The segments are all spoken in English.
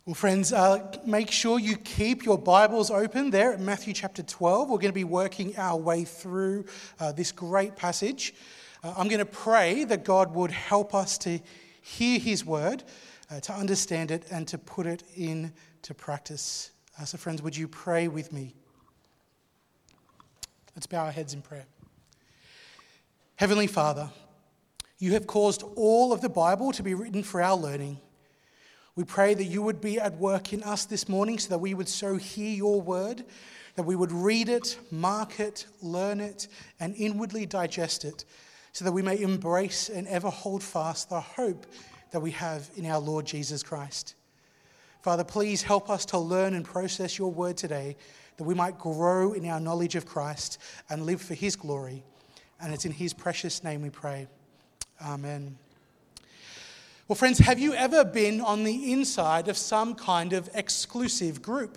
Well, friends, make sure you keep your Bibles open there at Matthew chapter 12. We're going to be working our way through this great passage. I'm going to pray that God would help us to hear his word, to understand it, and to put it into practice. So, friends, would you pray with me? Let's bow our heads in prayer. Heavenly Father, you have caused all of the Bible to be written for our learning. We pray that you would be at work in us this morning so that we would so hear your word, that we would read it, mark it, learn it, and inwardly digest it, so that we may embrace and ever hold fast the hope that we have in our Lord Jesus Christ. Father, please help us to learn and process your word today, that we might grow in our knowledge of Christ and live for his glory. And it's in his precious name we pray. Amen. Well, friends, have you ever been on the inside of some kind of exclusive group?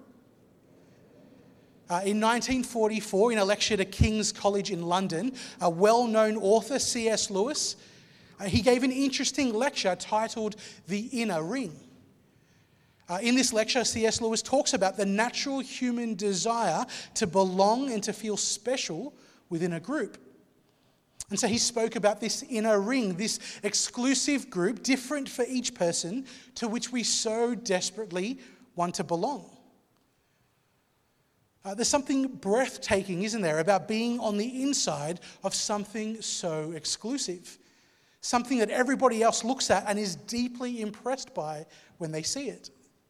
In 1944, in a lecture to King's College in London, a well-known author, C.S. Lewis, he gave an interesting lecture titled The Inner Ring. In this lecture, C.S. Lewis talks about the natural human desire to belong and to feel special within a group. And so he spoke about this inner ring, this exclusive group, different for each person, to which we so desperately want to belong. There's something breathtaking, isn't there, about being on the inside of something so exclusive, something that everybody else looks at and is deeply impressed by when they see it.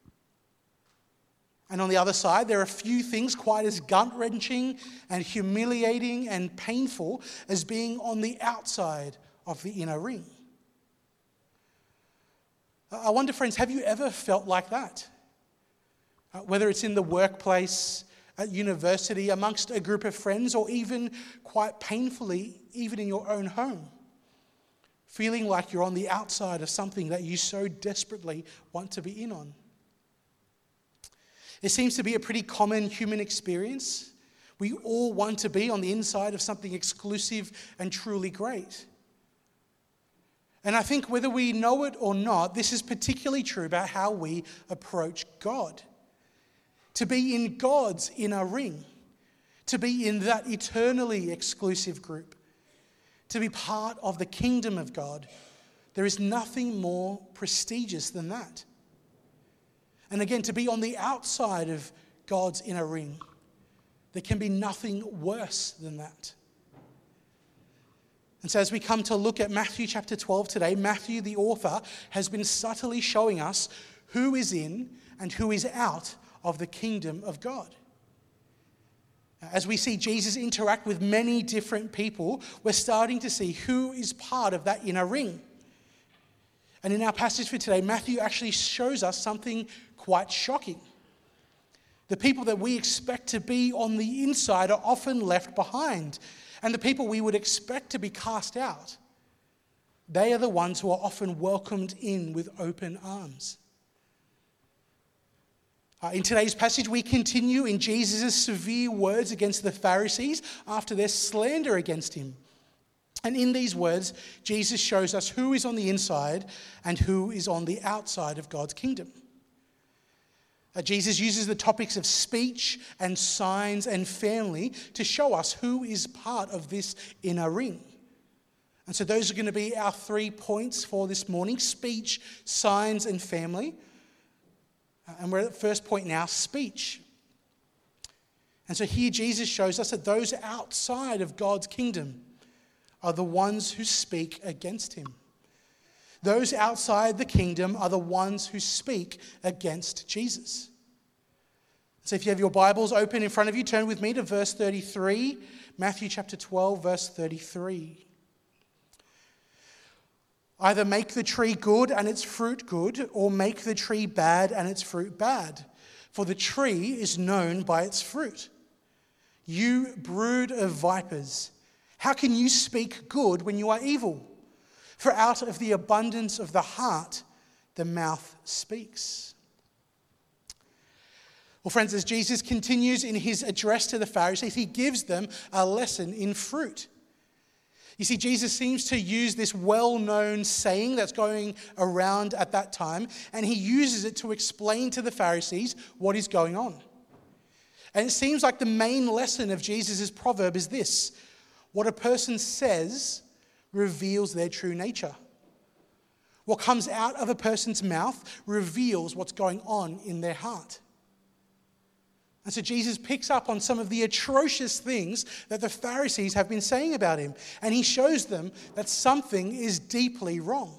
And on the other side, there are few things quite as gut-wrenching and humiliating and painful as being on the outside of the inner ring. I wonder, friends, have you ever felt like that? Whether it's in the workplace, at university, amongst a group of friends, or even quite painfully, even in your own home. Feeling like you're on the outside of something that you so desperately want to be in on. It seems to be a pretty common human experience. We all want to be on the inside of something exclusive and truly great. And I think whether we know it or not, this is particularly true about how we approach God. To be in God's inner ring, to be in that eternally exclusive group, to be part of the kingdom of God, there is nothing more prestigious than that. And again, to be on the outside of God's inner ring, there can be nothing worse than that. And so as we come to look at Matthew chapter 12 today, Matthew, the author, has been subtly showing us who is in and who is out of the kingdom of God. As we see Jesus interact with many different people, we're starting to see who is part of that inner ring. And in our passage for today, Matthew actually shows us something quite shocking. The people that we expect to be on the inside are often left behind. And the people we would expect to be cast out, they are the ones who are often welcomed in with open arms. In today's passage, we continue in Jesus' severe words against the Pharisees after their slander against him. And in these words, Jesus shows us who is on the inside and who is on the outside of God's kingdom. Jesus uses the topics of speech and signs and family to show us who is part of this inner ring. And so those are going to be our 3 points for this morning: speech, signs, and family. And we're at the first point now, speech. And so here Jesus shows us that those outside of God's kingdom are the ones who speak against him. Those outside the kingdom are the ones who speak against Jesus. So if you have your Bibles open in front of you, turn with me to verse 33, Matthew chapter 12, verse 33. Either make the tree good and its fruit good, or make the tree bad and its fruit bad. For the tree is known by its fruit. You brood of vipers, how can you speak good when you are evil? For out of the abundance of the heart, the mouth speaks. Well, friends, as Jesus continues in his address to the Pharisees, he gives them a lesson in fruit. You see, Jesus seems to use this well-known saying that's going around at that time, and he uses it to explain to the Pharisees what is going on. And it seems like the main lesson of Jesus' proverb is this: what a person says reveals their true nature. What comes out of a person's mouth reveals what's going on in their heart. And so Jesus picks up on some of the atrocious things that the Pharisees have been saying about him, and he shows them that something is deeply wrong.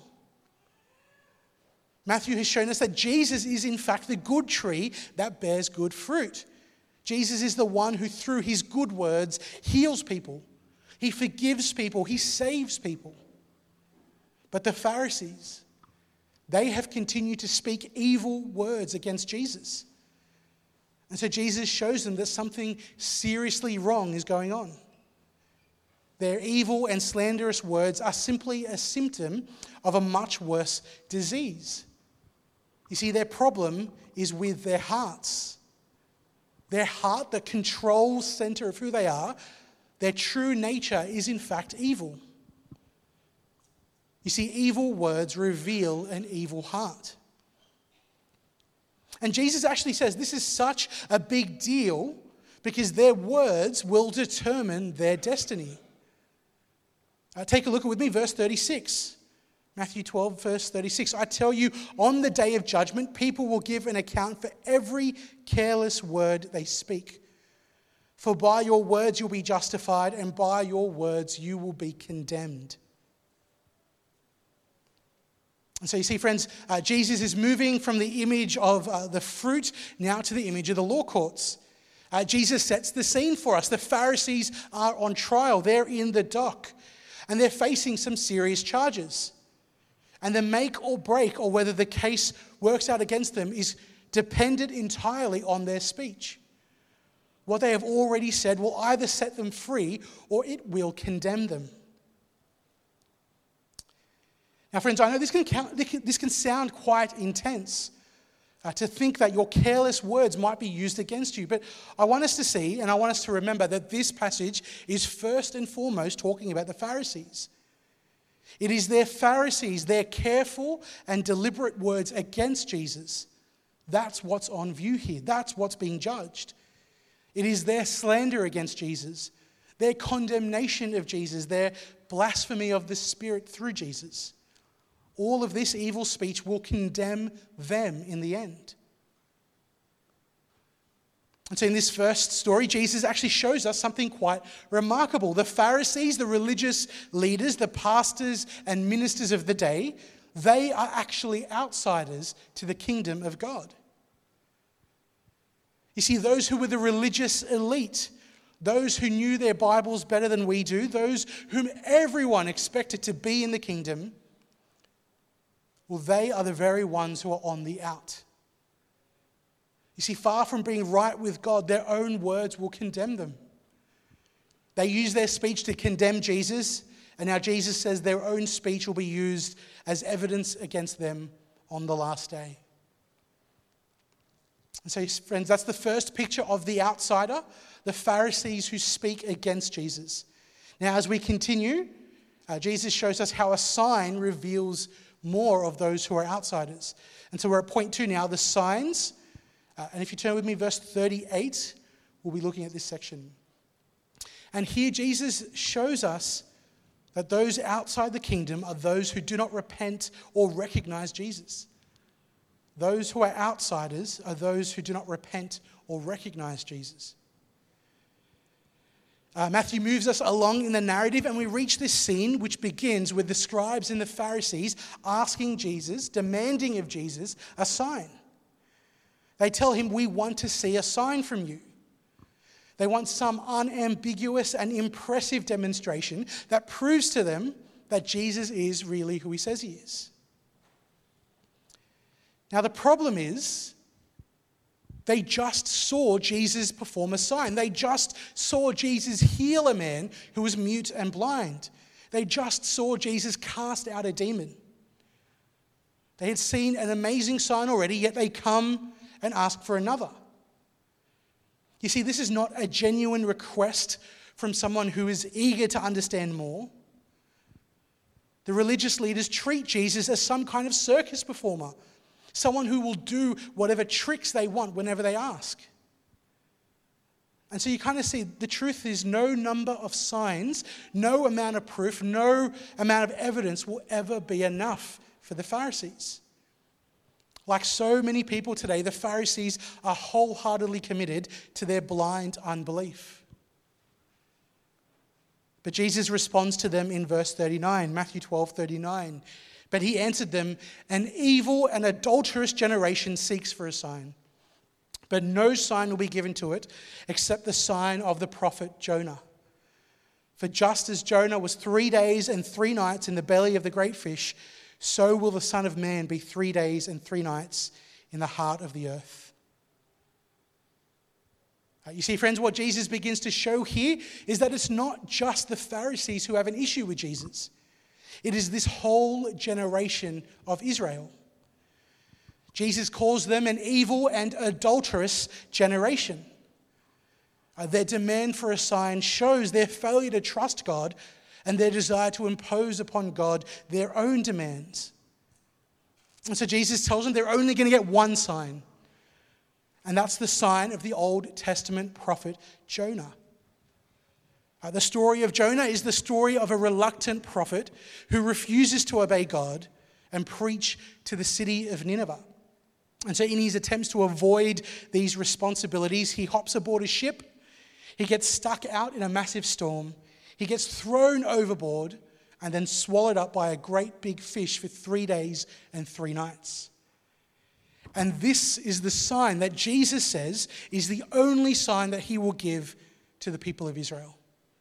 Matthew has shown us that Jesus is in fact the good tree that bears good fruit. Jesus is the one who, through his good words, heals people. He forgives people. He saves people. But the Pharisees, they have continued to speak evil words against Jesus. And so Jesus shows them that something seriously wrong is going on. Their evil and slanderous words are simply a symptom of a much worse disease. You see, their problem is with their hearts. Their heart, the control center of who they are, their true nature is in fact evil. You see, evil words reveal an evil heart. And Jesus actually says this is such a big deal because their words will determine their destiny. Take a look with me, verse 36. Matthew 12, verse 36. I tell you, on the day of judgment, people will give an account for every careless word they speak. For by your words you'll be justified, and by your words you will be condemned. And so you see, friends, Jesus is moving from the image of the fruit now to the image of the law courts. Jesus sets the scene for us. The Pharisees are on trial. They're in the dock, and they're facing some serious charges. And the make or break, or whether the case works out against them, is dependent entirely on their speech. What they have already said will either set them free or it will condemn them. Now, friends, I know this can sound quite intense to think that your careless words might be used against you. But I want us to see and I want us to remember that this passage is first and foremost talking about the Pharisees. It is their Pharisees, their careful and deliberate words against Jesus. That's what's on view here. That's what's being judged. It is their slander against Jesus, their condemnation of Jesus, their blasphemy of the Spirit through Jesus. All of this evil speech will condemn them in the end. And so in this first story, Jesus actually shows us something quite remarkable. The Pharisees, the religious leaders, the pastors and ministers of the day, they are actually outsiders to the kingdom of God. You see, those who were the religious elite, those who knew their Bibles better than we do, those whom everyone expected to be in the kingdom, well, they are the very ones who are on the out. You see, far from being right with God, their own words will condemn them. They use their speech to condemn Jesus, and now Jesus says their own speech will be used as evidence against them on the last day. And so, friends, that's the first picture of the outsider, the Pharisees who speak against Jesus. Now, as we continue, Jesus shows us how a sign reveals more of those who are outsiders. And so we're at point 2 now, the signs. And if you turn with me, verse 38, we'll be looking at this section. And here Jesus shows us that those outside the kingdom are those who do not repent or recognize Jesus. Those who are outsiders are those who do not repent or recognize Jesus. Matthew moves us along in the narrative, and we reach this scene which begins with the scribes and the Pharisees asking Jesus, demanding of Jesus, a sign. They tell him, "We want to see a sign from you." They want some unambiguous and impressive demonstration that proves to them that Jesus is really who he says he is. Now, the problem is, they just saw Jesus perform a sign. They just saw Jesus heal a man who was mute and blind. They just saw Jesus cast out a demon. They had seen an amazing sign already, yet they come and ask for another. You see, this is not a genuine request from someone who is eager to understand more. The religious leaders treat Jesus as some kind of circus performer, someone who will do whatever tricks they want whenever they ask. And so you kind of see the truth is no number of signs, no amount of proof, no amount of evidence will ever be enough for the Pharisees. Like so many people today, the Pharisees are wholeheartedly committed to their blind unbelief. But Jesus responds to them in verse 39, Matthew 12:39. But he answered them, an evil and adulterous generation seeks for a sign. But no sign will be given to it except the sign of the prophet Jonah. For just as Jonah was 3 days and 3 nights in the belly of the great fish, so will the Son of Man be 3 days and 3 nights in the heart of the earth. You see, friends, what Jesus begins to show here is that it's not just the Pharisees who have an issue with Jesus. It is this whole generation of Israel. Jesus calls them an evil and adulterous generation. Their demand for a sign shows their failure to trust God and their desire to impose upon God their own demands. And so Jesus tells them they're only going to get one sign. And that's the sign of the Old Testament prophet Jonah. The story of Jonah is the story of a reluctant prophet who refuses to obey God and preach to the city of Nineveh. And so in his attempts to avoid these responsibilities, he hops aboard a ship, he gets stuck out in a massive storm, he gets thrown overboard and then swallowed up by a great big fish for 3 days and 3 nights. And this is the sign that Jesus says is the only sign that he will give to the people of Israel.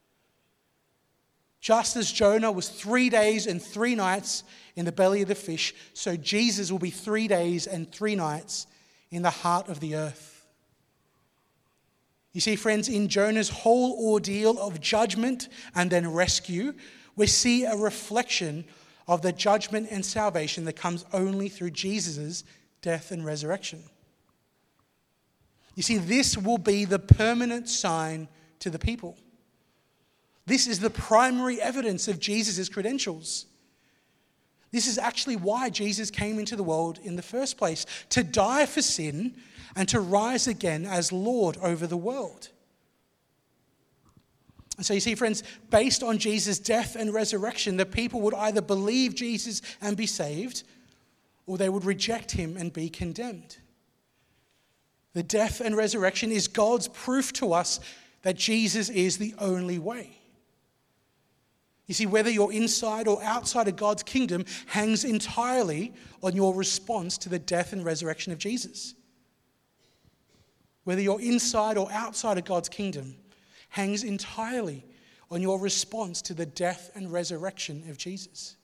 Just as Jonah was 3 days and 3 nights in the belly of the fish, so Jesus will be 3 days and 3 nights in the heart of the earth. You see, friends, in Jonah's whole ordeal of judgment and then rescue, we see a reflection of the judgment and salvation that comes only through Jesus' death and resurrection. You see, this will be the permanent sign to the people. This is the primary evidence of Jesus' credentials. This is actually why Jesus came into the world in the first place, to die for sin and to rise again as Lord over the world. And so you see, friends, based on Jesus' death and resurrection, the people would either believe Jesus and be saved, or they would reject him and be condemned. The death and resurrection is God's proof to us that Jesus is the only way. You see, whether you're inside or outside of God's kingdom hangs entirely on your response to the death and resurrection of Jesus. Whether you're inside or outside of God's kingdom hangs entirely on your response to the death and resurrection of Jesus.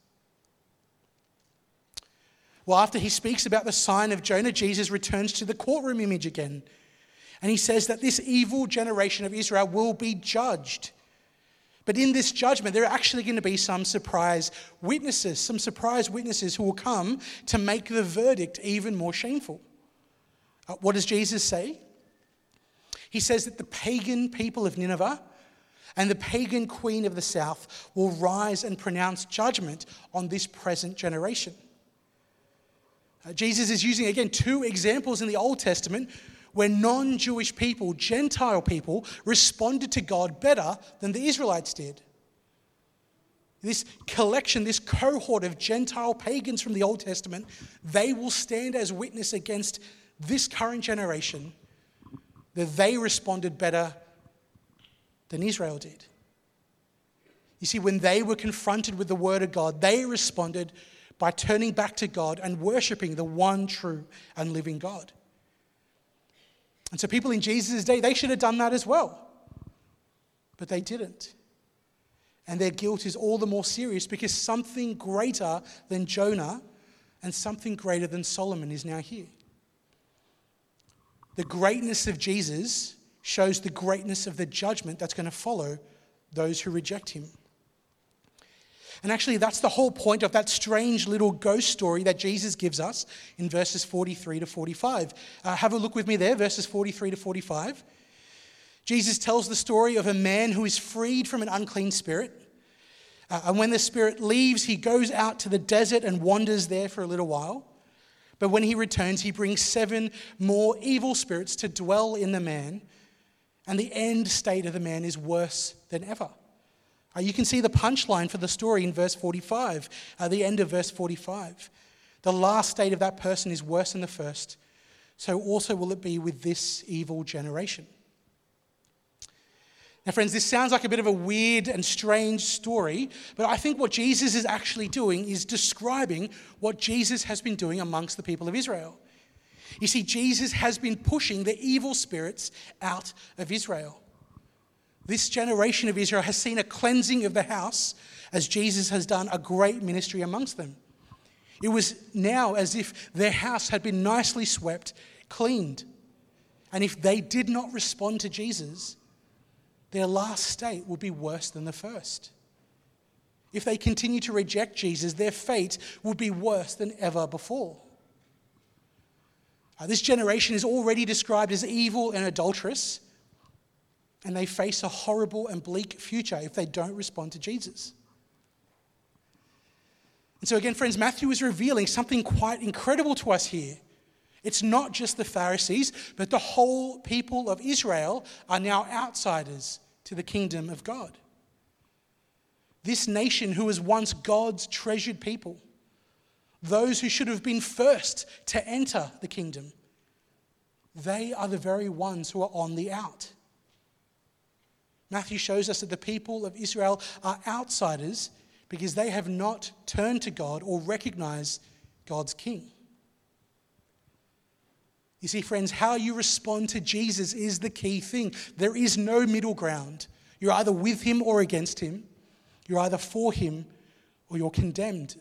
Well, after he speaks about the sign of Jonah, Jesus returns to the courtroom image again. And he says that this evil generation of Israel will be judged. But in this judgment, there are actually going to be some surprise witnesses who will come to make the verdict even more shameful. What does Jesus say? He says that the pagan people of Nineveh and the pagan queen of the south will rise and pronounce judgment on this present generation. Jesus is using, again, 2 examples in the Old Testament where non-Jewish people, Gentile people, responded to God better than the Israelites did. This collection, this cohort of Gentile pagans from the Old Testament, they will stand as witness against this current generation that they responded better than Israel did. You see, when they were confronted with the word of God, they responded by turning back to God and worshiping the one true and living God. And so people in Jesus' day, they should have done that as well. But they didn't. And their guilt is all the more serious because something greater than Jonah and something greater than Solomon is now here. The greatness of Jesus shows the greatness of the judgment that's going to follow those who reject him. And actually, that's the whole point of that strange little ghost story that Jesus gives us in verses 43 to 45. Have a look with me there, verses 43 to 45. Jesus tells the story of a man who is freed from an unclean spirit. And when the Spirit leaves, he goes out to the desert and wanders there for a little while. But when he returns, he brings 7 more evil spirits to dwell in the man. And the end state of the man is worse than ever. You can see the punchline for the story in verse 45, the end of verse 45. The last state of that person is worse than the first. So also will it be with this evil generation. Now, friends, this sounds like a bit of a weird and strange story, but I think what Jesus is actually doing is describing what Jesus has been doing amongst the people of Israel. You see, Jesus has been pushing the evil spirits out of Israel. This generation of Israel has seen a cleansing of the house as Jesus has done a great ministry amongst them. It was now as if their house had been nicely swept, cleaned. And if they did not respond to Jesus, their last state would be worse than the first. If they continue to reject Jesus, their fate would be worse than ever before. This generation is already described as evil and adulterous, and they face a horrible and bleak future if they don't respond to Jesus. And so again, friends, Matthew is revealing something quite incredible to us here. It's not just the Pharisees, but the whole people of Israel are now outsiders to the kingdom of God. This nation who was once God's treasured people, those who should have been first to enter the kingdom, they are the very ones who are on the out. Matthew shows us that the people of Israel are outsiders because they have not turned to God or recognized God's king. You see, friends, how you respond to Jesus is the key thing. There is no middle ground. You're either with him or against him. You're either for him or you're condemned.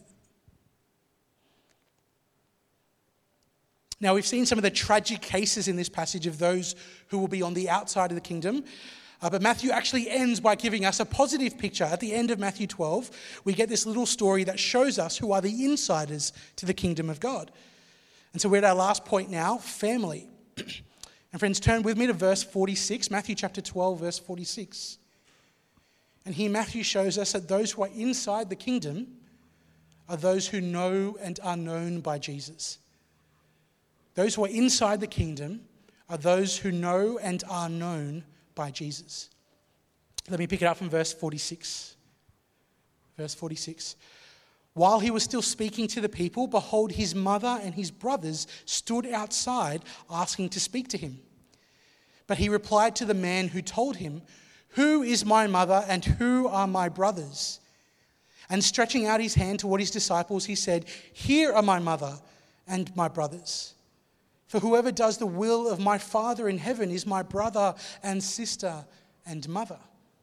Now, we've seen some of the tragic cases in this passage of those who will be on the outside of the kingdom. But Matthew actually ends by giving us a positive picture. At the end of Matthew 12, we get this little story that shows us who are the insiders to the kingdom of God. And so we're at our last point now, family. And friends, turn with me to verse 46, Matthew chapter 12, verse 46. And here Matthew shows us that those who are inside the kingdom are those who know and are known by Jesus. Those who are inside the kingdom are those who know and are known by Jesus. Let me pick it up from verse 46. Verse 46. While he was still speaking to the people, behold, his mother and his brothers stood outside asking to speak to him. But he replied to the man who told him, "Who is my mother and who are my brothers?" And stretching out his hand toward his disciples, he said, "Here are my mother and my brothers. For whoever does the will of my Father in heaven is my brother and sister and mother."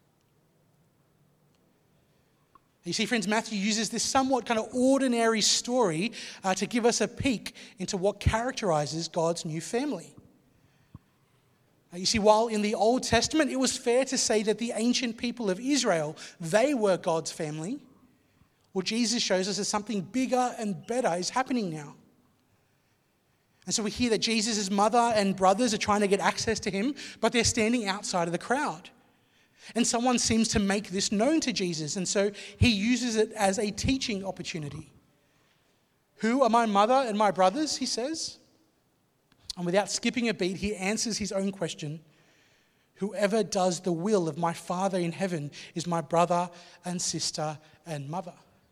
You see, friends, Matthew uses this somewhat kind of ordinary story to give us a peek into what characterizes God's new family. You see, while in the Old Testament it was fair to say that the ancient people of Israel, they were God's family, well, Jesus shows us that something bigger and better is happening now. And so we hear that Jesus' mother and brothers are trying to get access to him, but they're standing outside of the crowd. And someone seems to make this known to Jesus, and so he uses it as a teaching opportunity. "Who are my mother and my brothers?" he says. And without skipping a beat, he answers his own question. "Whoever does the will of my Father in heaven is my brother and sister and mother."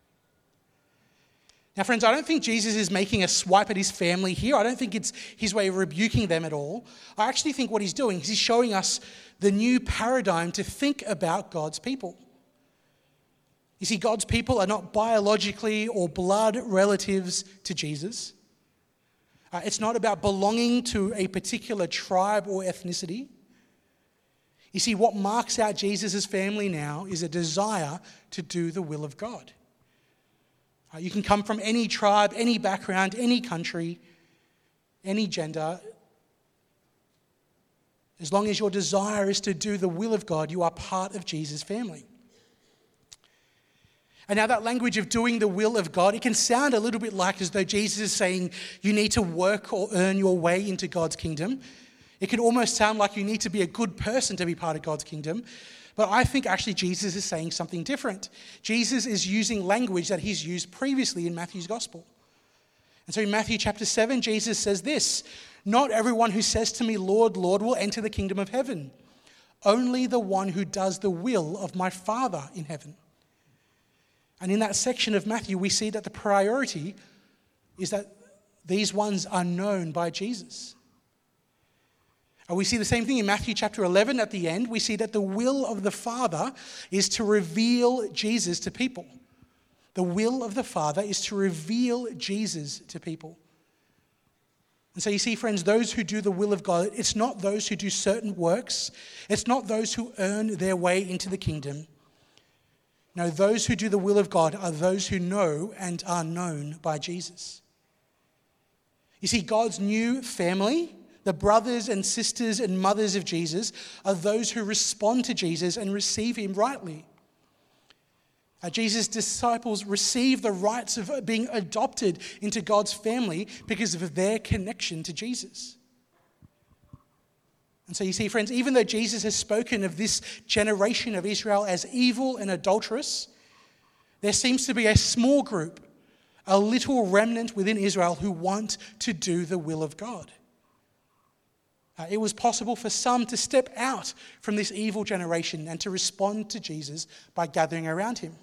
Now, friends, I don't think Jesus is making a swipe at his family here. I don't think it's his way of rebuking them at all. I actually think what he's doing is he's showing us the new paradigm to think about God's people. You see, God's people are not biologically or blood relatives to Jesus. It's not about belonging to a particular tribe or ethnicity. You see, what marks out Jesus' family now is a desire to do the will of God. You can come from any tribe, any background, any country, any gender. As long as your desire is to do the will of God, you are part of Jesus' family. And now that language of doing the will of God, it can sound a little bit like as though Jesus is saying you need to work or earn your way into God's kingdom. It can almost sound like you need to be a good person to be part of God's kingdom. But I think actually Jesus is saying something different. Jesus is using language that he's used previously in Matthew's gospel. And so in Matthew chapter 7, Jesus says this, "Not everyone who says to me, 'Lord, Lord,' will enter the kingdom of heaven. Only the one who does the will of my Father in heaven." And in that section of Matthew, we see that the priority is that these ones are known by Jesus. And we see the same thing in Matthew chapter 11 at the end. We see that the will of the Father is to reveal Jesus to people. The will of the Father is to reveal Jesus to people. And so you see, friends, those who do the will of God, it's not those who do certain works. It's not those who earn their way into the kingdom. No, those who do the will of God are those who know and are known by Jesus. You see, God's new family, the brothers and sisters and mothers of Jesus, are those who respond to Jesus and receive him rightly. Jesus' disciples receive the rights of being adopted into God's family because of their connection to Jesus. And so you see, friends, even though Jesus has spoken of this generation of Israel as evil and adulterous, there seems to be a small group, a little remnant within Israel who want to do the will of God. It was possible for some to step out from this evil generation and to respond to Jesus by gathering around him.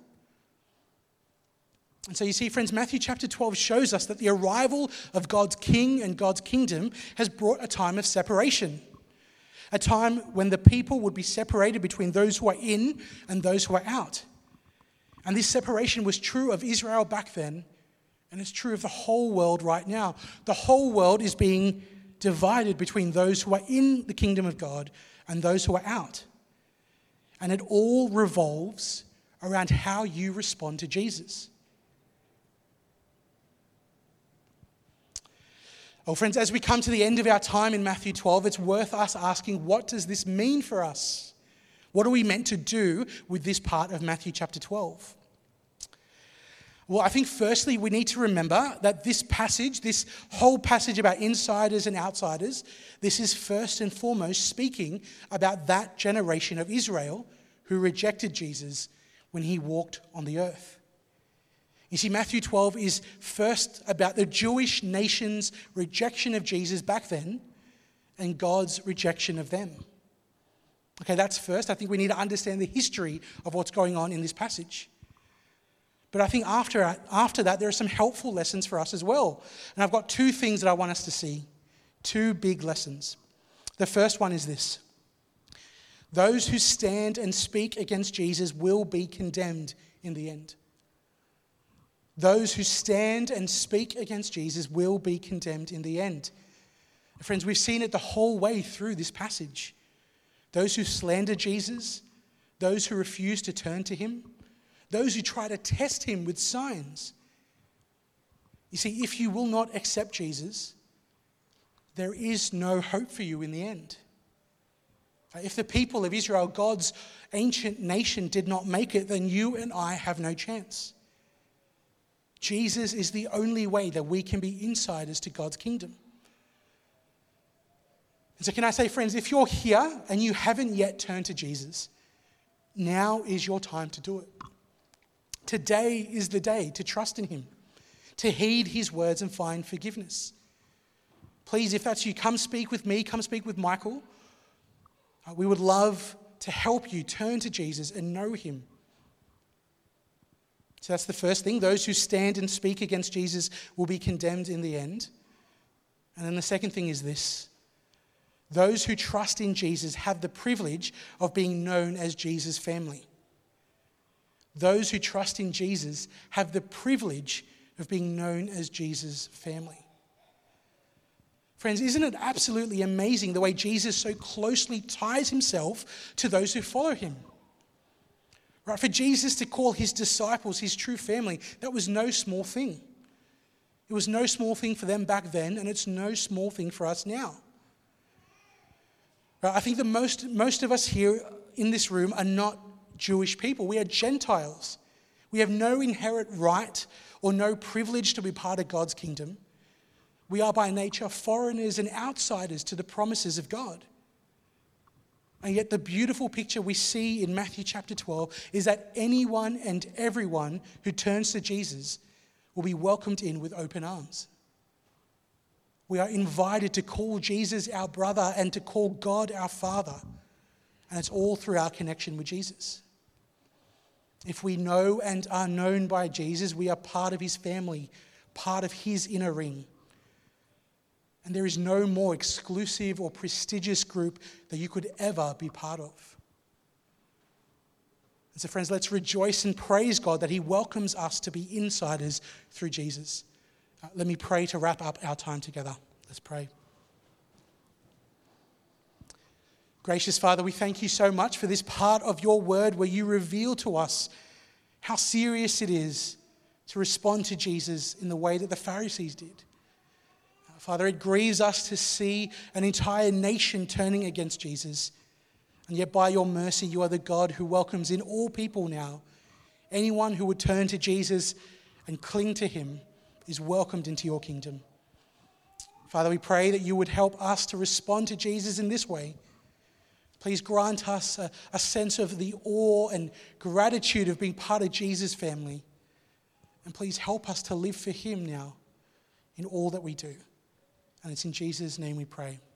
And so you see, friends, Matthew chapter 12 shows us that the arrival of God's king and God's kingdom has brought a time of separation. A time when the people would be separated between those who are in and those who are out. And this separation was true of Israel back then, and it's true of the whole world right now. The whole world is being divided between those who are in the kingdom of God and those who are out. And it all revolves around how you respond to Jesus. Well, friends, as we come to the end of our time in Matthew 12, it's worth us asking, what does this mean for us? What are we meant to do with this part of Matthew chapter 12? Well, I think firstly we need to remember that this passage, this whole passage about insiders and outsiders, this is first and foremost speaking about that generation of Israel who rejected Jesus when he walked on the earth. You see, Matthew 12 is first about the Jewish nation's rejection of Jesus back then and God's rejection of them. Okay, that's first. I think we need to understand the history of what's going on in this passage. But I think after that, there are some helpful lessons for us as well. And I've got two things that I want us to see, two big lessons. The first one is this: those who stand and speak against Jesus will be condemned in the end. Those who stand and speak against Jesus will be condemned in the end. Friends, we've seen it the whole way through this passage. Those who slander Jesus, those who refuse to turn to him, those who try to test him with signs. You see, if you will not accept Jesus, there is no hope for you in the end. If the people of Israel, God's ancient nation, did not make it, then you and I have no chance. Jesus is the only way that we can be insiders to God's kingdom. And so can I say, friends, if you're here and you haven't yet turned to Jesus, now is your time to do it. Today is the day to trust in him, to heed his words and find forgiveness. Please, if that's you, come speak with me, come speak with Michael. We would love to help you turn to Jesus and know him. So that's the first thing. Those who stand and speak against Jesus will be condemned in the end. And then the second thing is this: those who trust in Jesus have the privilege of being known as Jesus' family. Those who trust in Jesus have the privilege of being known as Jesus' family. Friends, isn't it absolutely amazing the way Jesus so closely ties himself to those who follow him? Right, for Jesus to call his disciples his true family, that was no small thing. It was no small thing for them back then, and it's no small thing for us now. Right, I think that most of us here in this room are not Jewish people. We are Gentiles. We have no inherent right or no privilege to be part of God's kingdom. We are by nature foreigners and outsiders to the promises of God. And yet the beautiful picture we see in Matthew chapter 12 is that anyone and everyone who turns to Jesus will be welcomed in with open arms. We are invited to call Jesus our brother and to call God our Father. And it's all through our connection with Jesus. If we know and are known by Jesus, we are part of his family, part of his inner ring. And there is no more exclusive or prestigious group that you could ever be part of. And so friends, let's rejoice and praise God that he welcomes us to be insiders through Jesus. Let me pray to wrap up our time together. Let's pray. Gracious Father, we thank you so much for this part of your word where you reveal to us how serious it is to respond to Jesus in the way that the Pharisees did. Father, it grieves us to see an entire nation turning against Jesus. And yet by your mercy, you are the God who welcomes in all people now. Anyone who would turn to Jesus and cling to him is welcomed into your kingdom. Father, we pray that you would help us to respond to Jesus in this way. Please grant us a sense of the awe and gratitude of being part of Jesus' family. And please help us to live for him now in all that we do. And it's in Jesus' name we pray.